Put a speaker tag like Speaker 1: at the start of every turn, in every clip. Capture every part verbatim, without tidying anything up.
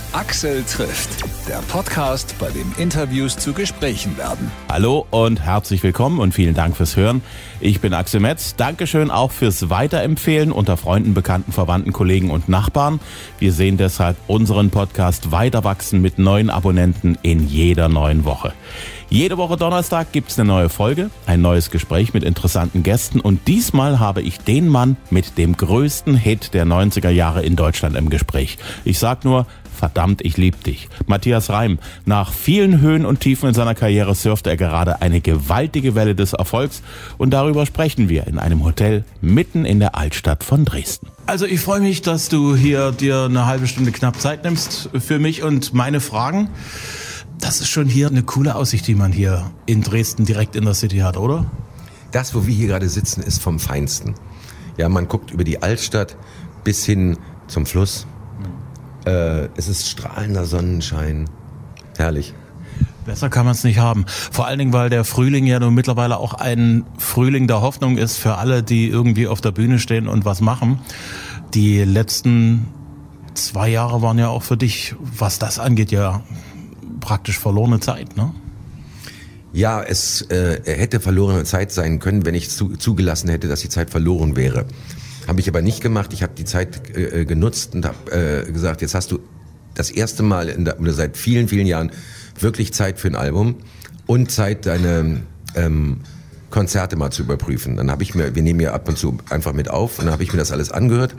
Speaker 1: Axel trifft, der Podcast, bei dem Interviews zu Gesprächen werden.
Speaker 2: Hallo und herzlich willkommen und vielen Dank fürs Hören. Ich bin Axel Metz. Dankeschön auch fürs Weiterempfehlen unter Freunden, Bekannten, Verwandten, Kollegen und Nachbarn. Wir sehen deshalb unseren Podcast weiter wachsen mit neuen Abonnenten in jeder neuen Woche. Jede Woche Donnerstag gibt's eine neue Folge, ein neues Gespräch mit interessanten Gästen und diesmal habe ich den Mann mit dem größten Hit der neunziger Jahre in Deutschland im Gespräch. Ich sag nur, verdammt, ich lieb dich. Matthias Reim. Nach vielen Höhen und Tiefen in seiner Karriere surft er gerade eine gewaltige Welle des Erfolgs und darüber sprechen wir in einem Hotel mitten in der Altstadt von Dresden. Also ich freue mich, dass du hier dir eine halbe Stunde knapp Zeit nimmst für mich und meine Fragen. Das ist schon hier eine coole Aussicht, die man hier in Dresden direkt in der City hat, oder?
Speaker 3: Das, wo wir hier gerade sitzen, ist vom Feinsten. Ja, man guckt über die Altstadt bis hin zum Fluss. Äh, es ist strahlender Sonnenschein. Herrlich.
Speaker 2: Besser kann man es nicht haben. Vor allen Dingen, weil der Frühling ja nun mittlerweile auch ein Frühling der Hoffnung ist für alle, die irgendwie auf der Bühne stehen und was machen. Die letzten zwei Jahre waren ja auch für dich, was das angeht, ja praktisch verlorene Zeit, ne?
Speaker 3: Ja, es äh, hätte verlorene Zeit sein können, wenn ich zu, zugelassen hätte, dass die Zeit verloren wäre. Habe ich aber nicht gemacht. Ich habe die Zeit äh, genutzt und habe äh, gesagt, jetzt hast du das erste Mal in der, oder seit vielen, vielen Jahren wirklich Zeit für ein Album und Zeit, deine ähm, Konzerte mal zu überprüfen. Dann habe ich mir, wir nehmen ja ab und zu einfach mit auf und dann habe ich mir das alles angehört.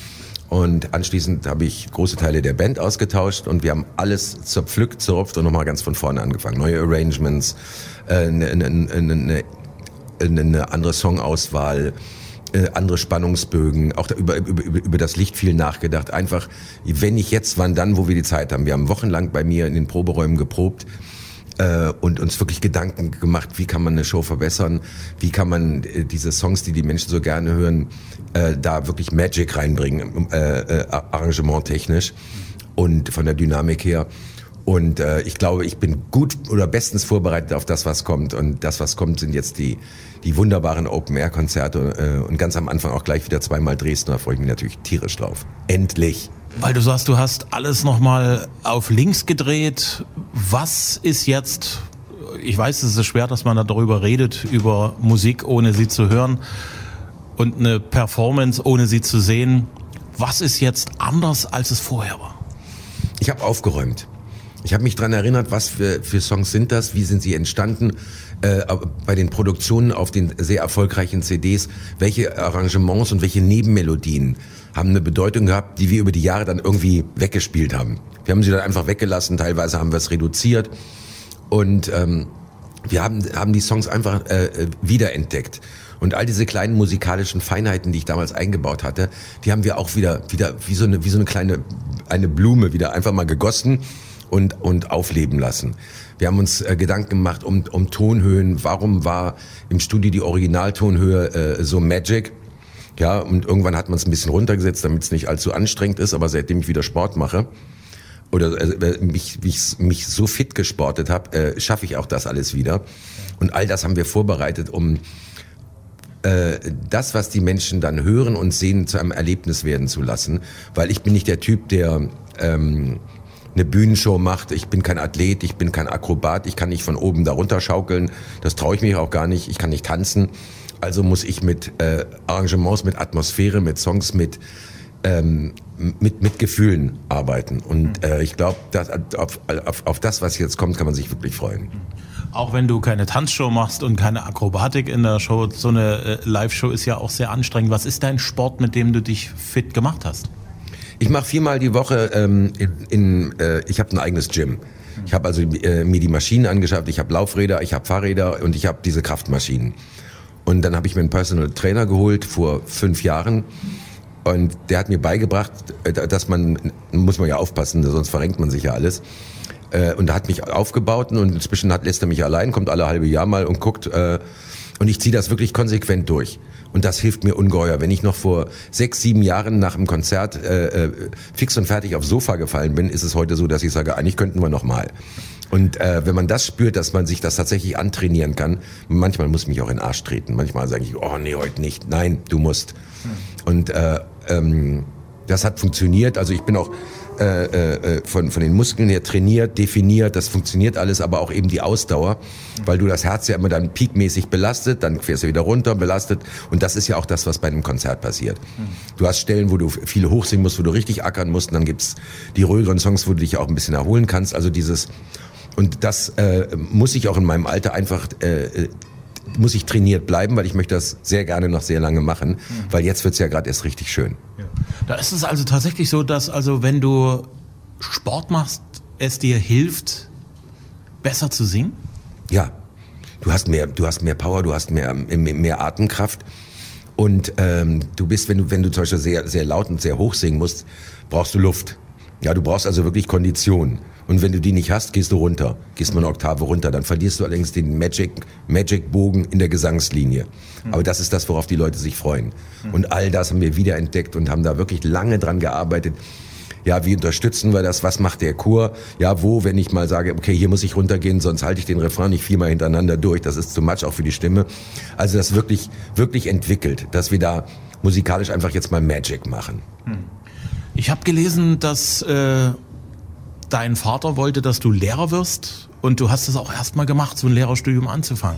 Speaker 3: Und anschließend habe ich große Teile der Band ausgetauscht und wir haben alles zerpflückt, zerrupft und nochmal ganz von vorne angefangen. Neue Arrangements, äh, eine, eine, eine, eine andere Songauswahl, äh, andere Spannungsbögen, auch da über, über, über das Licht viel nachgedacht. Einfach, wenn nicht jetzt, wann dann, wo wir die Zeit haben. Wir haben wochenlang bei mir in den Proberäumen geprobt äh, und uns wirklich Gedanken gemacht, wie kann man eine Show verbessern, wie kann man äh, diese Songs, die die Menschen so gerne hören, Äh, da wirklich Magic reinbringen, äh, äh, arrangementtechnisch und von der Dynamik her. Und äh, ich glaube, ich bin gut oder bestens vorbereitet auf das, was kommt. Und das, was kommt, sind jetzt die die wunderbaren Open-Air-Konzerte äh, und ganz am Anfang auch gleich wieder zweimal Dresden. Da freue ich mich natürlich tierisch drauf. Endlich!
Speaker 2: Weil du sagst, du hast alles nochmal auf links gedreht. Was ist jetzt, ich weiß, es ist schwer, dass man darüber redet, über Musik, ohne sie zu hören, und eine Performance, ohne sie zu sehen. Was ist jetzt anders, als es vorher war?
Speaker 3: Ich habe aufgeräumt. Ich habe mich dran erinnert, was für, für Songs sind das, wie sind sie entstanden, äh, bei den Produktionen auf den sehr erfolgreichen C Ds, welche Arrangements und welche Nebenmelodien haben eine Bedeutung gehabt, die wir über die Jahre dann irgendwie weggespielt haben. Wir haben sie dann einfach weggelassen, teilweise haben wir es reduziert und ähm, wir haben, haben die Songs einfach äh, wiederentdeckt. Und all diese kleinen musikalischen Feinheiten, die ich damals eingebaut hatte, die haben wir auch wieder, wieder wie so eine, wie so eine kleine, eine Blume wieder einfach mal gegossen und, und aufleben lassen. Wir haben uns äh, Gedanken gemacht um, um Tonhöhen. Warum war im Studio die Originaltonhöhe äh, so Magic? Ja, und irgendwann hat man es ein bisschen runtergesetzt, damit es nicht allzu anstrengend ist. Aber seitdem ich wieder Sport mache oder äh, mich, mich, mich so fit gesportet habe, äh, schaffe ich auch das alles wieder. Und all das haben wir vorbereitet, um das, was die Menschen dann hören und sehen, zu einem Erlebnis werden zu lassen. Weil ich bin nicht der Typ, der ähm, eine Bühnenshow macht. Ich bin kein Athlet, ich bin kein Akrobat, ich kann nicht von oben da runter schaukeln. Das traue ich mich auch gar nicht. Ich kann nicht tanzen. Also muss ich mit äh, Arrangements, mit Atmosphäre, mit Songs, mit ähm, mit, mit Gefühlen arbeiten. Und äh, ich glaube, auf, auf, auf das, was jetzt kommt, kann man sich wirklich freuen.
Speaker 2: Auch wenn du keine Tanzshow machst und keine Akrobatik in der Show, so eine äh, Live-Show ist ja auch sehr anstrengend. Was ist dein Sport, mit dem du dich fit gemacht hast?
Speaker 3: Ich mache viermal die Woche, ähm, in, in, äh, ich habe ein eigenes Gym. Ich habe also äh, mir die Maschinen angeschafft, ich habe Laufräder, ich habe Fahrräder und ich habe diese Kraftmaschinen. Und dann habe ich mir einen Personal Trainer geholt vor fünf Jahren. Und der hat mir beigebracht, dass man, muss man ja aufpassen, sonst verrenkt man sich ja alles. Und er hat mich aufgebaut und inzwischen hat, lässt er mich allein, kommt alle halbe Jahr mal und guckt. Und ich ziehe das wirklich konsequent durch. Und das hilft mir ungeheuer. Wenn ich noch vor sechs, sieben Jahren nach dem Konzert äh, fix und fertig aufs Sofa gefallen bin, ist es heute so, dass ich sage, eigentlich könnten wir noch mal. Und äh, wenn man das spürt, dass man sich das tatsächlich antrainieren kann, manchmal muss ich mich auch in den Arsch treten. Manchmal sage ich, oh nee, heute nicht. Nein, du musst. Und äh, ähm, Das hat funktioniert. Also ich bin auch äh, äh, von, von den Muskeln her trainiert, definiert. Das funktioniert alles, aber auch eben die Ausdauer, weil du das Herz ja immer dann peakmäßig belastet, dann fährst du wieder runter, belastet. Und das ist ja auch das, was bei einem Konzert passiert. Du hast Stellen, wo du viel hochsingen musst, wo du richtig ackern musst. Und dann gibt's die ruhigeren Songs, wo du dich auch ein bisschen erholen kannst. Also dieses, und das äh, muss ich auch in meinem Alter einfach... Äh, muss ich trainiert bleiben, weil ich möchte das sehr gerne noch sehr lange machen, mhm. weil jetzt wird's ja gerade erst richtig schön.
Speaker 2: Ja. Da ist es also tatsächlich so, dass also wenn du Sport machst, es dir hilft, besser zu singen?
Speaker 3: Ja, du hast mehr, du hast mehr Power, du hast mehr, mehr Atemkraft und ähm, du bist, wenn du, wenn du zum Beispiel sehr, sehr laut und sehr hoch singen musst, brauchst du Luft. Ja, du brauchst also wirklich Kondition. Und wenn du die nicht hast, gehst du runter, gehst mal eine Oktave runter, dann verlierst du allerdings den Magic, Magic-Bogen in der Gesangslinie. Mhm. Aber das ist das, worauf die Leute sich freuen. Mhm. Und all das haben wir wiederentdeckt und haben da wirklich lange dran gearbeitet. Ja, wie unterstützen wir das? Was macht der Chor? Ja, wo, wenn ich mal sage, okay, hier muss ich runtergehen, sonst halte ich den Refrain nicht viermal hintereinander durch. Das ist zu much auch für die Stimme. Also das wirklich, wirklich entwickelt, dass wir da musikalisch einfach jetzt mal Magic machen.
Speaker 2: Ich habe gelesen, dass äh, dein Vater wollte, dass du Lehrer wirst und du hast es auch erstmal gemacht, so ein Lehrerstudium anzufangen.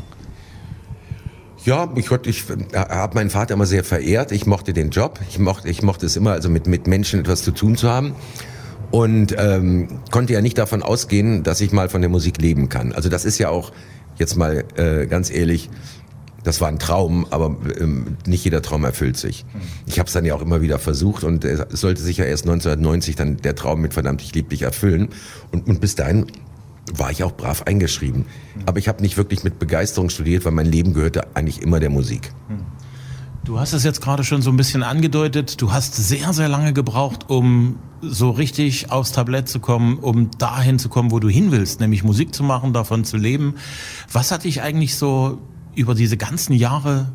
Speaker 3: Ja, ich, ich habe meinen Vater immer sehr verehrt. Ich mochte den Job. Ich mochte, ich mochte es immer, also mit, mit Menschen etwas zu tun zu haben. Und ähm, konnte ja nicht davon ausgehen, dass ich mal von der Musik leben kann. Also das ist ja auch, jetzt mal äh, ganz ehrlich, das war ein Traum, aber ähm, nicht jeder Traum erfüllt sich. Ich habe es dann ja auch immer wieder versucht und es sollte sich ja erst neunzehnhundertneunzig dann der Traum mit Verdammt, ich lieb dich erfüllen. Und, und bis dahin war ich auch brav eingeschrieben. Aber ich habe nicht wirklich mit Begeisterung studiert, weil mein Leben gehörte eigentlich immer der Musik.
Speaker 2: Du hast es jetzt gerade schon so ein bisschen angedeutet. Du hast sehr, sehr lange gebraucht, um so richtig aufs Tablett zu kommen, um dahin zu kommen, wo du hin willst, nämlich Musik zu machen, davon zu leben. Was hat dich eigentlich so über diese ganzen Jahre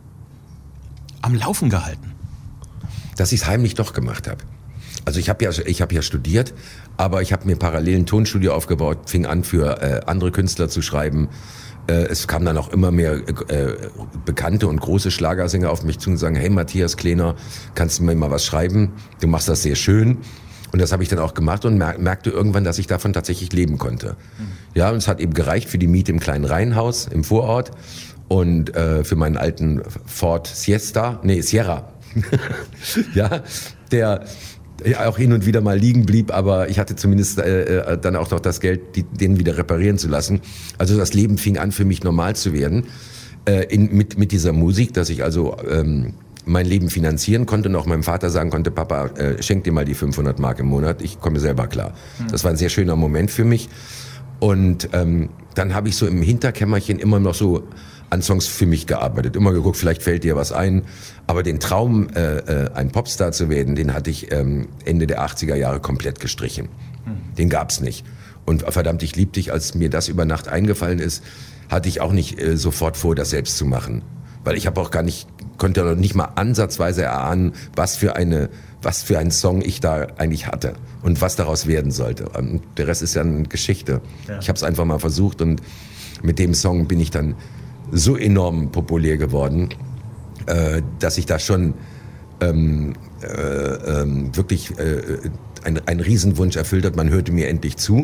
Speaker 2: am Laufen gehalten?
Speaker 3: Dass ich es heimlich doch gemacht habe. Also ich habe ja, ich habe ja studiert, aber ich habe mir parallel ein Tonstudio aufgebaut, fing an für äh, andere Künstler zu schreiben. Äh, es kamen dann auch immer mehr äh, bekannte und große Schlagersänger auf mich zu und sagen, hey Matthias Klener, kannst du mir mal was schreiben? Du machst das sehr schön. Und das habe ich dann auch gemacht und mer- merkte irgendwann, dass ich davon tatsächlich leben konnte. Mhm. Ja, und es hat eben gereicht für die Miete im kleinen Reihenhaus im Vorort und äh, für meinen alten Ford Siesta, nee, Sierra. Ja, der ja auch hin und wieder mal liegen blieb, aber ich hatte zumindest äh, dann auch noch das Geld, die, den wieder reparieren zu lassen. Also das Leben fing an für mich normal zu werden äh, in, mit, mit dieser Musik, dass ich also ähm, mein Leben finanzieren konnte und auch meinem Vater sagen konnte, Papa, äh, schenk dir mal die fünfhundert Mark im Monat, ich komme selber klar. Mhm. Das war ein sehr schöner Moment für mich. Und ähm, dann habe ich so im Hinterkämmerchen immer noch so an Songs für mich gearbeitet. Immer geguckt, vielleicht fällt dir was ein. Aber den Traum, äh, äh, ein Popstar zu werden, den hatte ich ähm, Ende der achtziger Jahre komplett gestrichen. Mhm. Den gab's nicht. Und verdammt, ich lieb dich, als mir das über Nacht eingefallen ist, hatte ich auch nicht äh, sofort vor, das selbst zu machen. Weil ich habe auch gar nicht, konnte noch nicht mal ansatzweise erahnen, was für eine, was für einen Song ich da eigentlich hatte und was daraus werden sollte. Und der Rest ist ja eine Geschichte. Ja. Ich habe es einfach mal versucht und mit dem Song bin ich dann so enorm populär geworden, äh, dass ich da schon ähm, äh, äh, wirklich äh, ein, ein Riesenwunsch erfüllt hat. Man hörte mir endlich zu.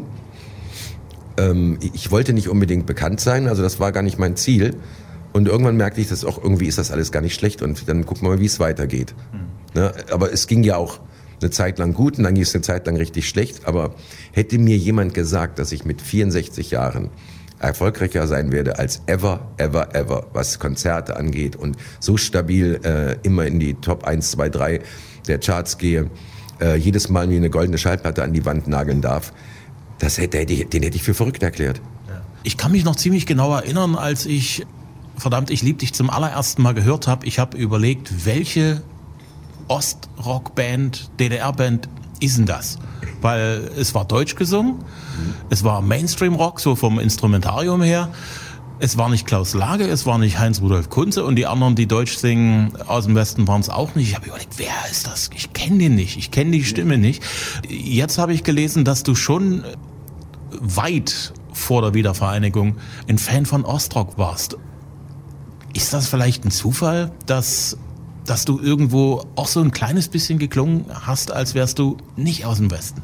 Speaker 3: Ähm, ich wollte nicht unbedingt bekannt sein, also das war gar nicht mein Ziel. Und irgendwann merkte ich, dass auch irgendwie ist das alles gar nicht schlecht und dann gucken wir mal, wie es weitergeht. Mhm. Ne? Aber es ging ja auch eine Zeit lang gut und dann ging es eine Zeit lang richtig schlecht. Aber hätte mir jemand gesagt, dass ich mit vierundsechzig Jahren erfolgreicher sein werde als ever, ever, ever, was Konzerte angeht und so stabil äh, immer in die Top eins, zwei, drei der Charts gehe, äh, jedes Mal mir eine goldene Schallplatte an die Wand nageln darf, das hätte, hätte ich, den hätte ich für verrückt erklärt.
Speaker 2: Ich kann mich noch ziemlich genau erinnern, als ich Verdammt, ich lieb dich zum allerersten Mal gehört habe. Ich habe überlegt, welche Ostrock-Band, D D R-Band ist denn das? Weil es war deutsch gesungen, mhm. es war Mainstream-Rock, so vom Instrumentarium her. Es war nicht Klaus Lage, es war nicht Heinz-Rudolf Kunze und die anderen, die Deutsch singen aus dem Westen, waren es auch nicht. Ich habe überlegt, wer ist das? Ich kenne den nicht, ich kenne die Stimme nicht. Jetzt habe ich gelesen, dass du schon weit vor der Wiedervereinigung ein Fan von Ostrock warst. Ist das vielleicht ein Zufall, dass dass du irgendwo auch so ein kleines bisschen geklungen hast, als wärst du nicht aus dem Westen?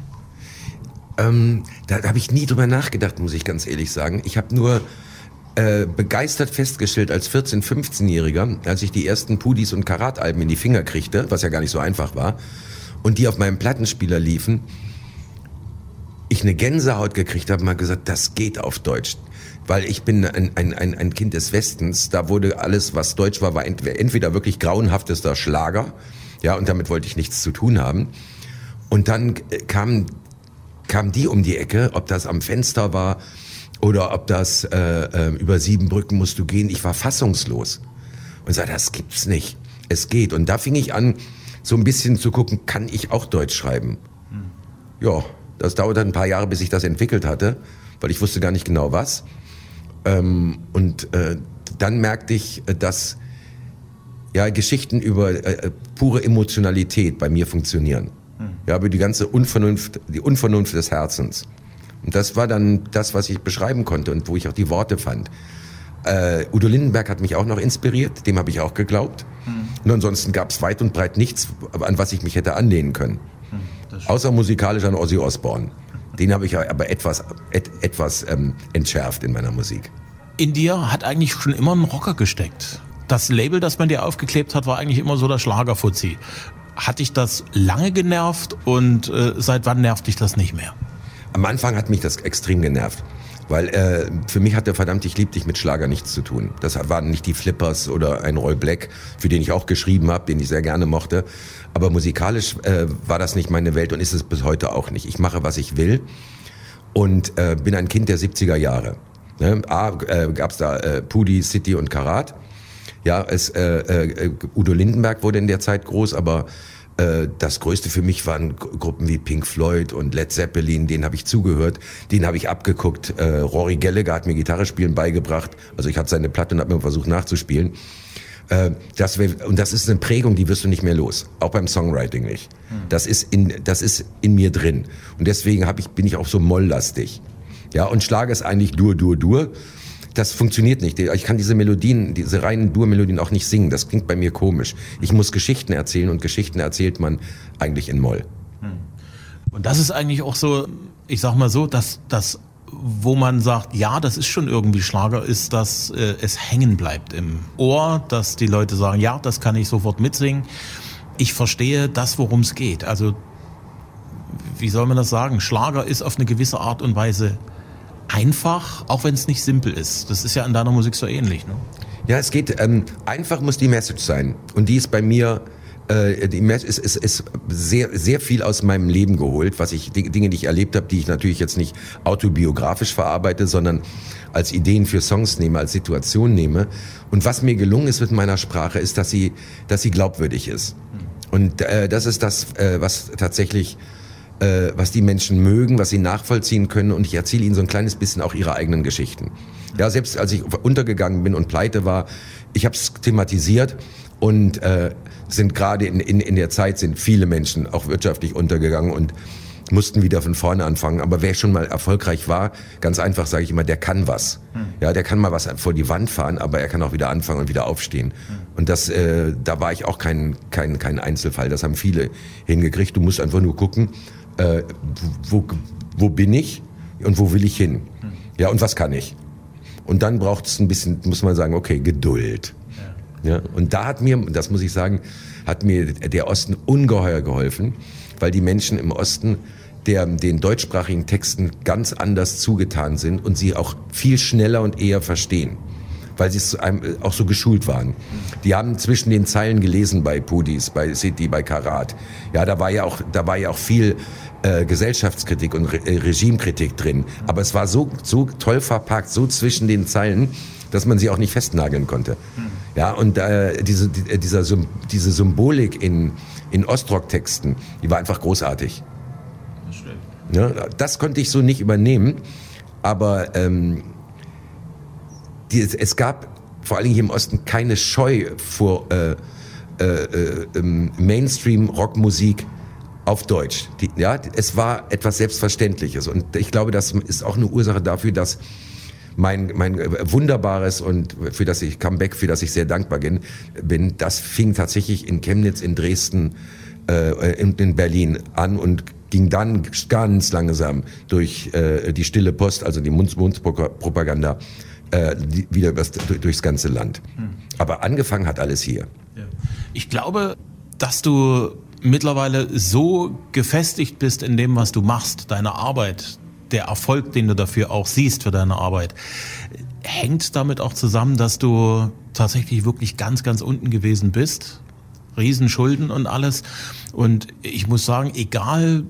Speaker 3: Ähm, da habe ich nie drüber nachgedacht, muss ich ganz ehrlich sagen. Ich habe nur äh, begeistert festgestellt als vierzehn-, fünfzehnjähriger, als ich die ersten Pudis und Karat-Alben in die Finger kriegte, was ja gar nicht so einfach war, und die auf meinem Plattenspieler liefen, ich eine Gänsehaut gekriegt habe und mal gesagt, das geht auf Deutsch. Weil ich bin ein, ein, ein, ein Kind des Westens, da wurde alles, was deutsch war, war entweder wirklich grauenhaftester Schlager, ja, und damit wollte ich nichts zu tun haben. Und dann kamen kam die um die Ecke, ob das am Fenster war oder ob das äh, äh, über sieben Brücken musst du gehen. Ich war fassungslos und sagte, das gibt's nicht. Es geht. Und da fing ich an, so ein bisschen zu gucken, kann ich auch Deutsch schreiben? Hm. Ja, das dauerte ein paar Jahre, bis ich das entwickelt hatte, weil ich wusste gar nicht genau was. Ähm, und äh, dann merkte ich, dass ja Geschichten über äh, pure Emotionalität bei mir funktionieren. Ja, aber die ganze Unvernunft, die Unvernunft des Herzens. Und das war dann das, was ich beschreiben konnte und wo ich auch die Worte fand. Äh, Udo Lindenberg hat mich auch noch inspiriert, dem habe ich auch geglaubt. Hm. Und ansonsten gab es weit und breit nichts, an was ich mich hätte anlehnen können. Hm, außer musikalisch an Ozzy Osbourne. Den habe ich aber etwas, et, etwas ähm, entschärft in meiner Musik.
Speaker 2: In dir hat eigentlich schon immer ein Rocker gesteckt. Das Label, das man dir aufgeklebt hat, war eigentlich immer so der Schlagerfuzzi. Hat dich das lange genervt und äh, seit wann nervt dich das nicht mehr?
Speaker 3: Am Anfang hat mich das extrem genervt, weil äh, für mich hatte verdammt ich lieb dich mit Schlager nichts zu tun. Das waren nicht die Flippers oder ein Roy Black, für den ich auch geschrieben habe, den ich sehr gerne mochte. Aber musikalisch äh, war das nicht meine Welt und ist es bis heute auch nicht. Ich mache, was ich will und äh, bin ein Kind der siebziger Jahre. Ne? A, äh, gab es da äh, Pudi, City und Karat. Ja, es, äh, äh, Udo Lindenberg wurde in der Zeit groß, aber äh, das Größte für mich waren G- Gruppen wie Pink Floyd und Led Zeppelin, denen habe ich zugehört, denen habe ich abgeguckt. Äh, Rory Gallagher hat mir Gitarre spielen beigebracht, also ich hatte seine Platte und habe mir versucht nachzuspielen. Äh, das wär, und das ist eine Prägung, die wirst du nicht mehr los, auch beim Songwriting nicht. Hm. Das ist in, das ist in mir drin und deswegen hab ich, bin ich auch so molllastig. Ja, und Schlager ist eigentlich Dur, Dur, Dur. Das funktioniert nicht. Ich kann diese Melodien, diese reinen Dur-Melodien auch nicht singen. Das klingt bei mir komisch. Ich muss Geschichten erzählen und Geschichten erzählt man eigentlich in Moll.
Speaker 2: Und das ist eigentlich auch so, ich sag mal so, dass das, wo man sagt, ja, das ist schon irgendwie Schlager, ist, dass äh, es hängen bleibt im Ohr, dass die Leute sagen, ja, das kann ich sofort mitsingen. Ich verstehe das, worum es geht. Also, wie soll man das sagen? Schlager ist auf eine gewisse Art und Weise einfach, auch wenn es nicht simpel ist. Das ist ja in deiner Musik so ähnlich, ne?
Speaker 3: Ja, es geht, ähm, einfach muss die Message sein. Und die ist bei mir, äh, die Message ist, ist, ist sehr, sehr viel aus meinem Leben geholt, was ich, die Dinge, die ich erlebt habe, die ich natürlich jetzt nicht autobiografisch verarbeite, sondern als Ideen für Songs nehme, als Situation nehme. Und was mir gelungen ist mit meiner Sprache, ist, dass sie, dass sie glaubwürdig ist. Und äh, das ist das, äh, was tatsächlich was die Menschen mögen, was sie nachvollziehen können und ich erzähle ihnen so ein kleines bisschen auch ihre eigenen Geschichten. Ja, selbst als ich untergegangen bin und pleite war, ich habe es thematisiert und äh, sind gerade in, in, in der Zeit sind viele Menschen auch wirtschaftlich untergegangen und mussten wieder von vorne anfangen. Aber wer schon mal erfolgreich war, ganz einfach sage ich immer, der kann was. Ja, der kann mal was vor die Wand fahren, aber er kann auch wieder anfangen und wieder aufstehen. Und das, äh, da war ich auch kein, kein, kein Einzelfall. Das haben viele hingekriegt. Du musst einfach nur gucken, Äh, wo, wo bin ich und wo will ich hin? Ja, und was kann ich? Und dann braucht es ein bisschen, muss man sagen, okay, Geduld. Ja. Ja, und da hat mir, das muss ich sagen, hat mir der Osten ungeheuer geholfen, weil die Menschen im Osten der, den deutschsprachigen Texten ganz anders zugetan sind und sie auch viel schneller und eher verstehen, weil sie auch so geschult waren. Die haben zwischen den Zeilen gelesen bei Pudis, bei City, bei Karat. Ja, da war ja auch, da war ja auch viel äh, Gesellschaftskritik und Re- Regimekritik drin. Aber es war so, so toll verpackt, so zwischen den Zeilen, dass man sie auch nicht festnageln konnte. Ja, und äh, diese, die, dieser, diese Symbolik in, in Ostrock-Texten, die war einfach großartig. Das stimmt. Ja, das konnte ich so nicht übernehmen, aber ähm, die, es gab vor allen Dingen hier im Osten keine Scheu vor äh, äh, äh, Mainstream-Rockmusik auf Deutsch. Die, ja, es war etwas Selbstverständliches und ich glaube, das ist auch eine Ursache dafür, dass mein, mein wunderbares und für das ich Comeback, für das ich sehr dankbar bin, bin das fing tatsächlich in Chemnitz, in Dresden, äh, in, in Berlin an und ging dann ganz langsam durch äh, die stille Post, also die Mund-zu-Mund-Propaganda, äh, die, wieder übers, durchs ganze Land. Hm. Aber angefangen hat alles hier.
Speaker 2: Ja. Ich glaube, dass du mittlerweile so gefestigt bist in dem, was du machst, deine Arbeit, der Erfolg, den du dafür auch siehst für deine Arbeit, hängt damit auch zusammen, dass du tatsächlich wirklich ganz, ganz unten gewesen bist. Riesenschulden und alles. Und ich muss sagen, egal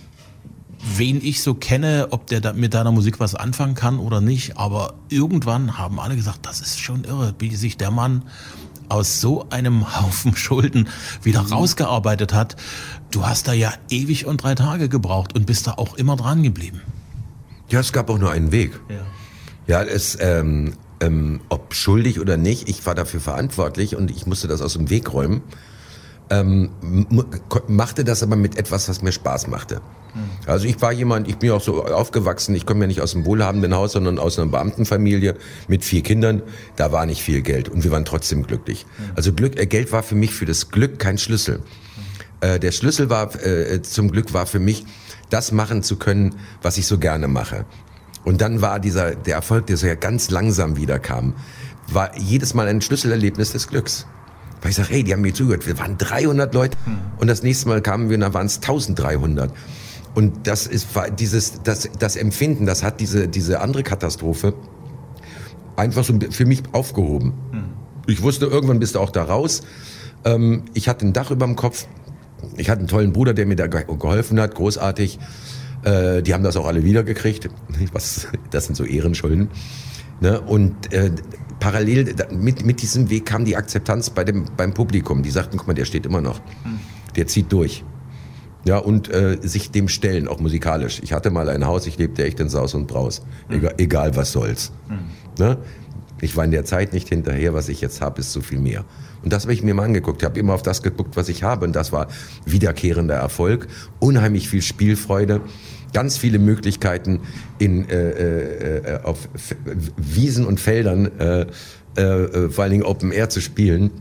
Speaker 2: wen ich so kenne, ob der da mit deiner Musik was anfangen kann oder nicht, aber irgendwann haben alle gesagt, das ist schon irre, wie sich der Mann aus so einem Haufen Schulden wieder rausgearbeitet hat. Du hast da ja ewig und drei Tage gebraucht und bist da auch immer dran geblieben.
Speaker 3: Ja, es gab auch nur einen Weg. Ja, ja es, ähm, ähm, ob schuldig oder nicht, ich war dafür verantwortlich und ich musste das aus dem Weg räumen. Ähm, machte das aber mit etwas, was mir Spaß machte. Hm. Also ich war jemand, ich bin auch so aufgewachsen, ich komme ja nicht aus einem wohlhabenden Haus, sondern aus einer Beamtenfamilie mit vier Kindern. Da war nicht viel Geld und wir waren trotzdem glücklich. Hm. Also Glück, äh, Geld war für mich für das Glück kein Schlüssel. Hm. Äh, der Schlüssel war äh, zum Glück war für mich, das machen zu können, was ich so gerne mache. Und dann war dieser der Erfolg, der so ja ganz langsam wiederkam, war jedes Mal ein Schlüsselerlebnis des Glücks. Weil ich sage, hey, die haben mir zugehört, wir waren dreihundert Leute und das nächste Mal kamen wir und da waren es eintausenddreihundert. Und das ist war dieses das das Empfinden, das hat diese diese andere Katastrophe einfach so für mich aufgehoben. Ich wusste, irgendwann bist du auch da raus. Ich hatte ein Dach über dem Kopf. Ich hatte einen tollen Bruder, der mir da geholfen hat, großartig. Die haben das auch alle wiedergekriegt. Was, das sind so Ehrenschulden. Und äh, parallel mit, mit diesem Weg kam die Akzeptanz bei dem, beim Publikum. Die sagten, guck mal, der steht immer noch. Der zieht durch. Ja, und äh, sich dem stellen, auch musikalisch. Ich hatte mal ein Haus, ich lebte echt in Saus und Braus. Egal, egal was soll's. Mhm. Ne? Ich war in der Zeit nicht hinterher, was ich jetzt habe, ist so viel mehr. Und das habe ich mir mal angeguckt. Ich habe immer auf das geguckt, was ich habe. Und das war wiederkehrender Erfolg, unheimlich viel Spielfreude, ganz viele Möglichkeiten in äh, äh, auf F- Wiesen und Feldern, äh, äh, vor allen Dingen Open Air zu spielen,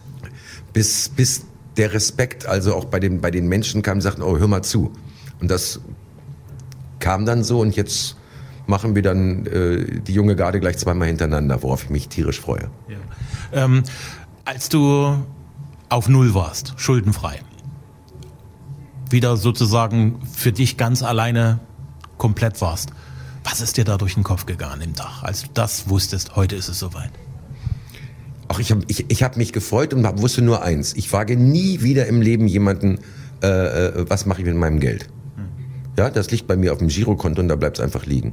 Speaker 3: bis bis der Respekt, also auch bei den bei den Menschen kam, sagten, oh, hör mal zu. Und das kam dann so und jetzt machen wir dann äh, die junge Garde gleich zweimal hintereinander, worauf ich mich tierisch freue.
Speaker 2: Ja. Ähm, als du auf Null warst, schuldenfrei, wieder sozusagen für dich ganz alleine komplett warst, was ist dir da durch den Kopf gegangen im Tag, als du das wusstest, heute ist es soweit?
Speaker 3: Ach, ich habe ich, ich hab mich gefreut und hab, wusste nur eins, ich frage nie wieder im Leben jemanden, äh, was mache ich mit meinem Geld. Hm. Ja, das liegt bei mir auf dem Girokonto und da bleibt es einfach liegen.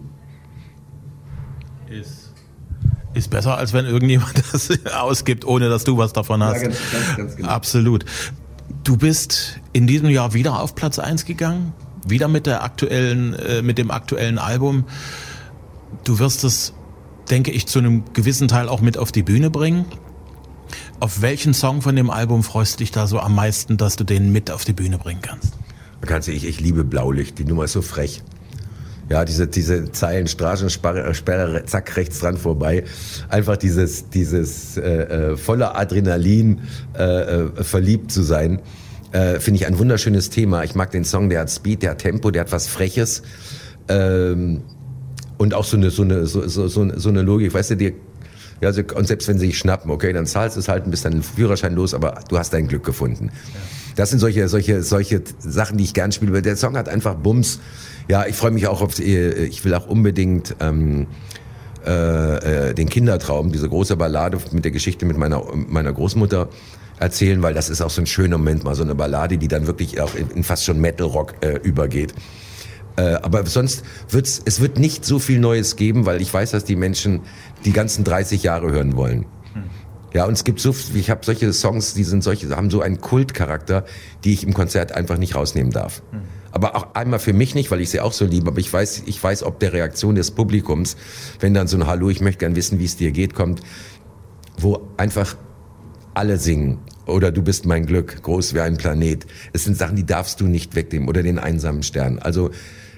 Speaker 2: Ist, ist besser, als wenn irgendjemand das ausgibt, ohne dass du was davon hast.
Speaker 3: Ja, ganz, ganz, ganz genau.
Speaker 2: Absolut. Du bist in diesem Jahr wieder auf Platz eins gegangen, wieder mit der aktuellen, äh, mit dem aktuellen Album. Du wirst es, denke ich, zu einem gewissen Teil auch mit auf die Bühne bringen. Auf welchen Song von dem Album freust du dich da so am meisten, dass du den mit auf die Bühne bringen kannst?
Speaker 3: Kannst du, ich, ich liebe Blaulicht, die Nummer ist so frech. Ja, diese, diese Zeilen, Straßensperre, Sperre, zack, rechts dran vorbei. Einfach dieses, dieses äh, äh, voller Adrenalin äh, äh, verliebt zu sein, äh, finde ich ein wunderschönes Thema. Ich mag den Song, der hat Speed, der hat Tempo, der hat was Freches. Ähm, und auch so eine, so eine, so, so, so eine Logik, weißt du, dir, ja, also, und selbst wenn sie dich schnappen, okay, dann zahlst du es halt und bist dann Führerschein los, aber du hast dein Glück gefunden. Ja. Das sind solche, solche, solche Sachen, die ich gern spiele. Der Song hat einfach Bums. Ja, ich freue mich auch auf, ich will auch unbedingt ähm, äh, den Kindertraum, diese große Ballade mit der Geschichte mit meiner meiner Großmutter erzählen, weil das ist auch so ein schöner Moment, mal so eine Ballade, die dann wirklich auch in, in fast schon Metal-Rock äh, übergeht. Äh, aber sonst wird's, es wird nicht so viel Neues geben, weil ich weiß, dass die Menschen die ganzen dreißig Jahre hören wollen. Ja, und es gibt so, ich habe solche Songs, die sind solche, haben so einen Kultcharakter, die ich im Konzert einfach nicht rausnehmen darf. Mhm. Aber auch einmal für mich nicht, weil ich sie auch so liebe, aber ich weiß, ich weiß, ob der Reaktion des Publikums, wenn dann so ein Hallo, ich möchte gern wissen, wie es dir geht, kommt, wo einfach alle singen. Oder du bist mein Glück, groß wie ein Planet. Es sind Sachen, die darfst du nicht wegnehmen. Oder den einsamen Stern. Also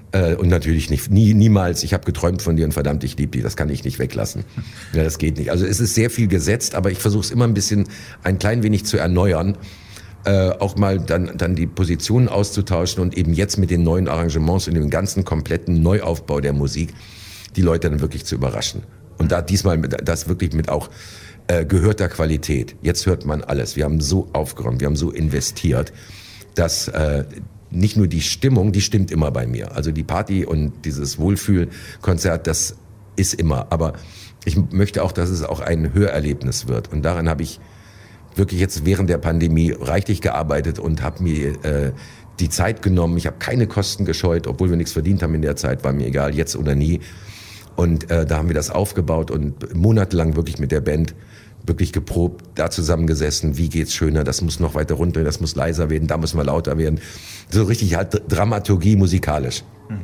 Speaker 3: Äh, und natürlich nicht, nie, niemals, ich habe geträumt von dir und verdammt, ich liebe dich, das kann ich nicht weglassen. Ja, das geht nicht. Also es ist sehr viel gesetzt, aber ich versuche es immer ein bisschen, ein klein wenig zu erneuern. Äh, auch mal dann, dann die Positionen auszutauschen und eben jetzt mit den neuen Arrangements und dem ganzen kompletten Neuaufbau der Musik die Leute dann wirklich zu überraschen. Und da diesmal mit, das wirklich mit auch äh, gehörter Qualität. Jetzt hört man alles. Wir haben so aufgeräumt, wir haben so investiert, dass äh, nicht nur die Stimmung, die stimmt immer bei mir. Also die Party und dieses Wohlfühlkonzert, das ist immer. Aber ich möchte auch, dass es auch ein Hörerlebnis wird. Und daran habe ich wirklich jetzt während der Pandemie reichlich gearbeitet und habe mir äh, die Zeit genommen. Ich habe keine Kosten gescheut, obwohl wir nichts verdient haben in der Zeit, war mir egal, jetzt oder nie. Und äh, da haben wir das aufgebaut und monatelang wirklich mit der Band wirklich geprobt, da zusammengesessen, wie geht's schöner, das muss noch weiter runter, das muss leiser werden, da müssen wir lauter werden. So richtig halt Dramaturgie musikalisch.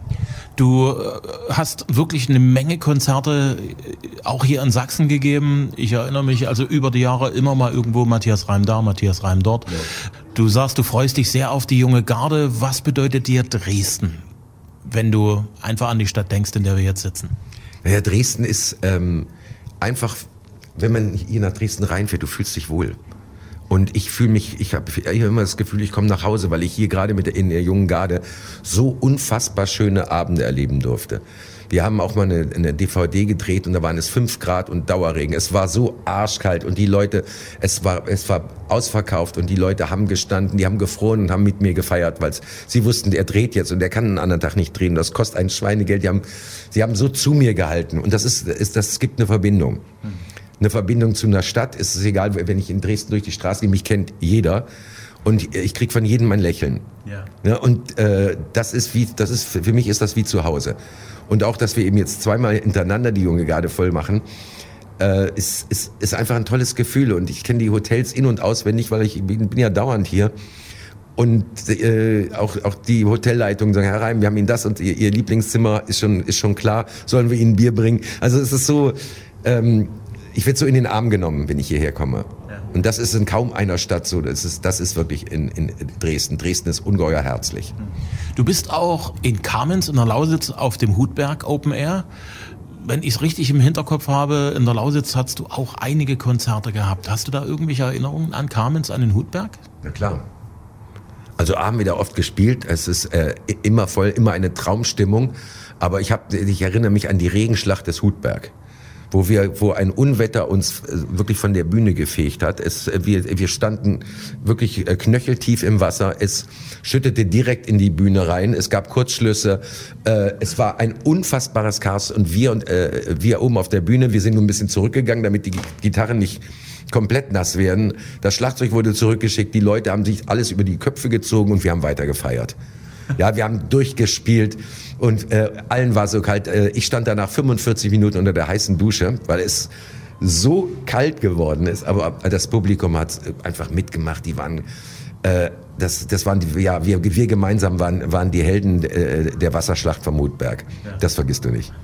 Speaker 2: Du hast wirklich eine Menge Konzerte auch hier in Sachsen gegeben. Ich erinnere mich also über die Jahre immer mal irgendwo Matthias Reim da, Matthias Reim dort. Ja. Du sagst, du freust dich sehr auf die junge Garde. Was bedeutet dir Dresden, wenn du einfach an die Stadt denkst, in der wir jetzt sitzen?
Speaker 3: Naja, Dresden ist ähm, einfach, wenn man hier nach Dresden reinfährt, du fühlst dich wohl. Und ich fühle mich, ich habe hab immer das Gefühl, ich komme nach Hause, weil ich hier gerade mit der, in der jungen Garde so unfassbar schöne Abende erleben durfte. Wir haben auch mal eine, eine D V D gedreht und da waren es fünf Grad und Dauerregen. Es war so arschkalt und die Leute, es war, es war ausverkauft und die Leute haben gestanden, die haben gefroren und haben mit mir gefeiert, weil sie wussten, er dreht jetzt und er kann einen anderen Tag nicht drehen. Das kostet ein Schweinegeld. Die haben, sie haben so zu mir gehalten und das ist, ist das, es gibt eine Verbindung. Eine Verbindung zu einer Stadt. Es ist egal, wenn ich in Dresden durch die Straße gehe, mich kennt jeder und ich krieg von jedem ein Lächeln. Ja. Ja, und äh, das ist wie, das ist für mich ist das wie zu Hause. Und auch, dass wir eben jetzt zweimal hintereinander die junge Garde voll machen, äh, ist, ist, ist einfach ein tolles Gefühl. Und ich kenne die Hotels in- und auswendig, weil ich bin, bin ja dauernd hier. Und äh, auch, auch die Hotelleitung sagen, Herr Reim, wir haben Ihnen das und Ihr, Ihr Lieblingszimmer ist schon, ist schon klar, sollen wir Ihnen Bier bringen? Also es ist so, ähm, ich werde so in den Arm genommen, wenn ich hierher komme. Ja. Und das ist in kaum einer Stadt so. Das ist, das ist wirklich in, in Dresden. Dresden ist ungeheuer herzlich.
Speaker 2: Du bist auch in Kamenz in der Lausitz auf dem Hutberg Open Air. Wenn ich es richtig im Hinterkopf habe, in der Lausitz hast du auch einige Konzerte gehabt. Hast du da irgendwelche Erinnerungen an Kamenz, an den Hutberg?
Speaker 3: Na klar. Also haben wir da oft gespielt. Es ist äh, immer voll, immer eine Traumstimmung. Aber ich, hab, ich erinnere mich an die Regenschlacht des Hutberg, wo wir, wo ein Unwetter uns wirklich von der Bühne gefegt hat. Es, wir, wir standen wirklich knöcheltief im Wasser. Es schüttete direkt in die Bühne rein. Es gab Kurzschlüsse. Äh, es war ein unfassbares Chaos. Und wir und äh, wir oben auf der Bühne, wir sind nur ein bisschen zurückgegangen, damit die Gitarren nicht komplett nass werden. Das Schlagzeug wurde zurückgeschickt. Die Leute haben sich alles über die Köpfe gezogen und wir haben weiter gefeiert. Ja, wir haben durchgespielt und äh, allen war so kalt. Äh, ich stand da nach fünfundvierzig Minuten unter der heißen Dusche, weil es so kalt geworden ist. Aber das Publikum hat einfach mitgemacht. Die waren, äh, das, das waren die, ja, wir, wir gemeinsam waren, waren die Helden äh, der Wasserschlacht vom Hutberg. Ja. Das vergisst du nicht.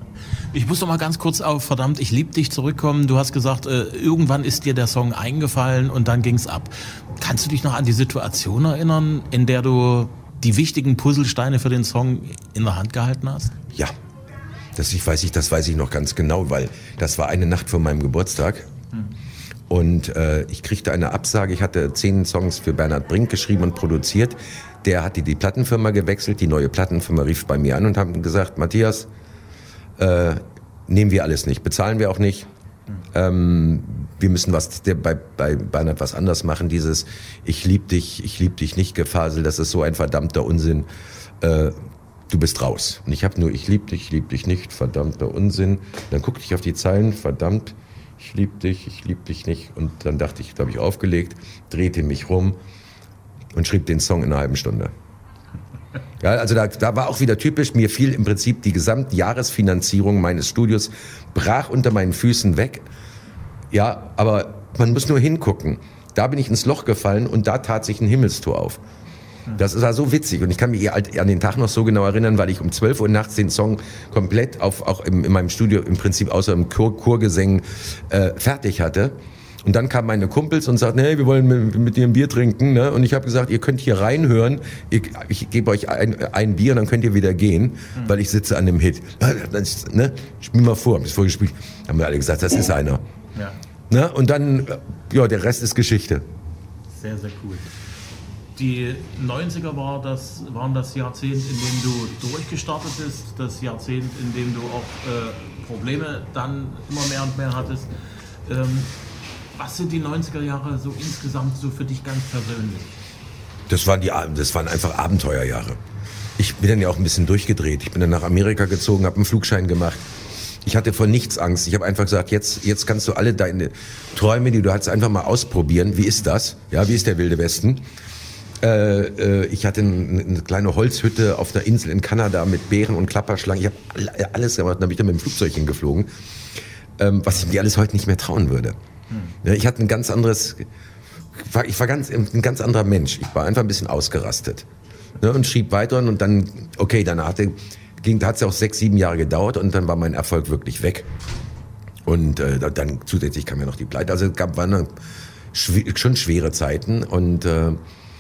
Speaker 2: Ich muss doch mal ganz kurz auf Verdammt, ich lieb dich zurückkommen. Du hast gesagt, äh, irgendwann ist dir der Song eingefallen und dann ging's ab. Kannst du dich noch an die Situation erinnern, in der du die wichtigen Puzzlesteine für den Song in der Hand gehalten hast?
Speaker 3: Ja, das ich weiß ich, das weiß ich noch ganz genau, weil das war eine Nacht vor meinem Geburtstag. Hm. Und äh, ich kriegte eine Absage. Ich hatte zehn Songs für Bernhard Brink geschrieben und produziert. Der hatte die Plattenfirma gewechselt. Die neue Plattenfirma rief bei mir an und haben gesagt, Matthias, äh, nehmen wir alles nicht, bezahlen wir auch nicht. Hm. Ähm, wir müssen was der, bei, bei Bernhard was anders machen. Dieses Ich lieb dich, ich lieb dich nicht Gefasel, das ist so ein verdammter Unsinn. Äh, du bist raus. Und ich habe nur Ich lieb dich, ich lieb dich nicht, verdammter Unsinn. Dann guckte ich auf die Zeilen, verdammt, ich lieb dich, ich lieb dich nicht. Und dann dachte ich, da habe ich aufgelegt, drehte mich rum und schrieb den Song in einer halben Stunde. Ja, also da, da war auch wieder typisch, mir fiel im Prinzip die Gesamtjahresfinanzierung meines Studios, brach unter meinen Füßen weg. Ja, aber man muss nur hingucken. Da bin ich ins Loch gefallen und da tat sich ein Himmelstor auf. Das war so witzig und ich kann mich an den Tag noch so genau erinnern, weil ich um zwölf Uhr nachts den Song komplett auf, auch in, in meinem Studio im Prinzip außer im Chor, Chorgesängen äh, fertig hatte. Und dann kamen meine Kumpels und sagten, hey, wir wollen mit, mit dir ein Bier trinken. Ne? Und ich habe gesagt, ihr könnt hier reinhören, ich, ich gebe euch ein, ein Bier und dann könnt ihr wieder gehen, mhm. weil ich sitze an dem Hit. Ne? Spiel mal vor, hab ich vorgespielt. Haben wir alle gesagt, das ist einer. Ja. Ne? Und dann, ja, der Rest ist Geschichte.
Speaker 2: Sehr, sehr cool. Die neunziger war das, waren das Jahrzehnt, in dem du durchgestartet bist, das Jahrzehnt, in dem du auch äh, Probleme dann immer mehr und mehr hattest. Ähm, Was sind die neunziger Jahre so insgesamt so für dich ganz persönlich?
Speaker 3: Das waren, die, das waren einfach Abenteuerjahre. Ich bin dann ja auch ein bisschen durchgedreht. Ich bin dann nach Amerika gezogen, habe einen Flugschein gemacht. Ich hatte vor nichts Angst. Ich habe einfach gesagt, jetzt, jetzt kannst du alle deine Träume, die du hattest, einfach mal ausprobieren. Wie ist das? Ja, wie ist der Wilde Westen? Äh, äh, ich hatte eine, eine kleine Holzhütte auf einer Insel in Kanada mit Bären und Klapperschlangen. Ich habe alles gemacht, dann bin ich dann mit dem Flugzeug hingeflogen, ähm, was ich mir alles heute nicht mehr trauen würde. Ja, ich hatte ein ganz anderes, ich war ganz, ein ganz anderer Mensch. Ich war einfach ein bisschen ausgerastet, ne, und schrieb weiter und dann, okay, dann hatte, ging, hat es auch sechs, sieben Jahre gedauert und dann war mein Erfolg wirklich weg. Und äh, dann zusätzlich kam ja noch die Pleite. Also es gab waren schw- schon schwere Zeiten und äh,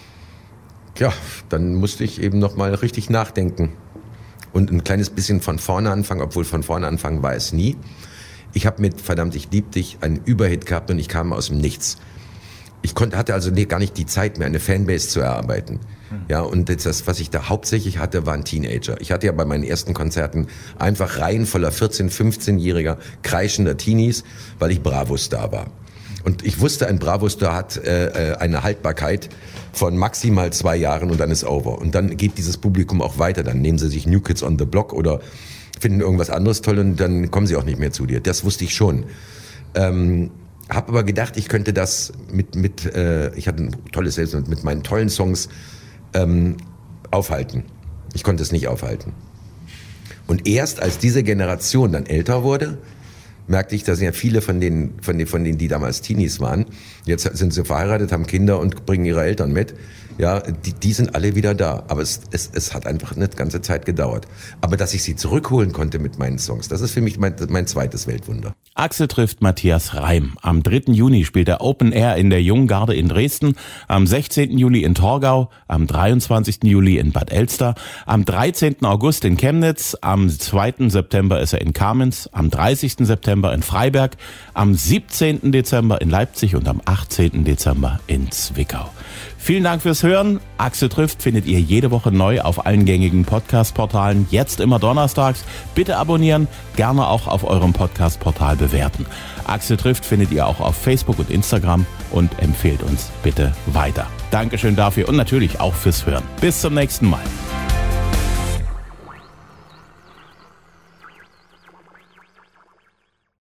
Speaker 3: ja, dann musste ich eben noch mal richtig nachdenken und ein kleines bisschen von vorne anfangen, obwohl von vorne anfangen war es nie. Ich habe mit Verdammt, ich lieb dich einen Überhit gehabt und ich kam aus dem Nichts. Ich konnte, hatte also nee, gar nicht die Zeit mehr, eine Fanbase zu erarbeiten. Ja, und das, was ich da hauptsächlich hatte, waren Teenager. Ich hatte ja bei meinen ersten Konzerten einfach Reihen voller vierzehn-, fünfzehnjähriger kreischender Teenies, weil ich Bravo-Star war. Und ich wusste, ein Bravo-Star hat äh, eine Haltbarkeit von maximal zwei Jahren und dann ist over. Und dann geht dieses Publikum auch weiter. Dann nehmen sie sich New Kids on the Block oder finden irgendwas anderes toll und dann kommen sie auch nicht mehr zu dir. Das wusste ich schon. Ähm, hab aber gedacht, ich könnte das mit, mit äh, ich hatte ein tolles Selbstbild, mit meinen tollen Songs ähm, aufhalten. Ich konnte es nicht aufhalten. Und erst als diese Generation dann älter wurde, merkte ich, dass ja viele von denen, von denen, von denen, die damals Teenies waren, jetzt sind sie verheiratet, haben Kinder und bringen ihre Eltern mit. Ja, die, die sind alle wieder da. Aber es, es, es hat einfach eine ganze Zeit gedauert. Aber dass ich sie zurückholen konnte mit meinen Songs, das ist für mich mein, mein zweites Weltwunder.
Speaker 2: Axel trifft Matthias Reim. Am dritten Juni spielt er Open Air in der Junggarde in Dresden, am sechzehnten Juli in Torgau, am dreiundzwanzigsten Juli in Bad Elster, am dreizehnten August in Chemnitz, am zweiten September ist er in Kamenz, am dreißigsten September in Freiberg, am siebzehnten Dezember in Leipzig und am achtzehnten Dezember in Zwickau. Vielen Dank fürs Hören. Axel trifft findet ihr jede Woche neu auf allen gängigen Podcast-Portalen. Jetzt immer donnerstags. Bitte abonnieren, gerne auch auf eurem Podcast-Portal bewerten. Axel trifft findet ihr auch auf Facebook und Instagram und empfehlt uns bitte weiter. Dankeschön dafür und natürlich auch fürs Hören. Bis zum nächsten Mal.